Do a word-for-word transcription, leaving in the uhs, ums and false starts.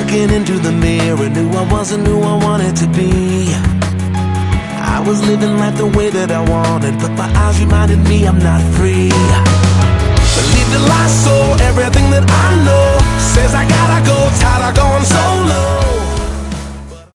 Looking into the mirror, knew I wasn't who I wanted to be. I was living life the way that I wanted, but my eyes reminded me I'm not free.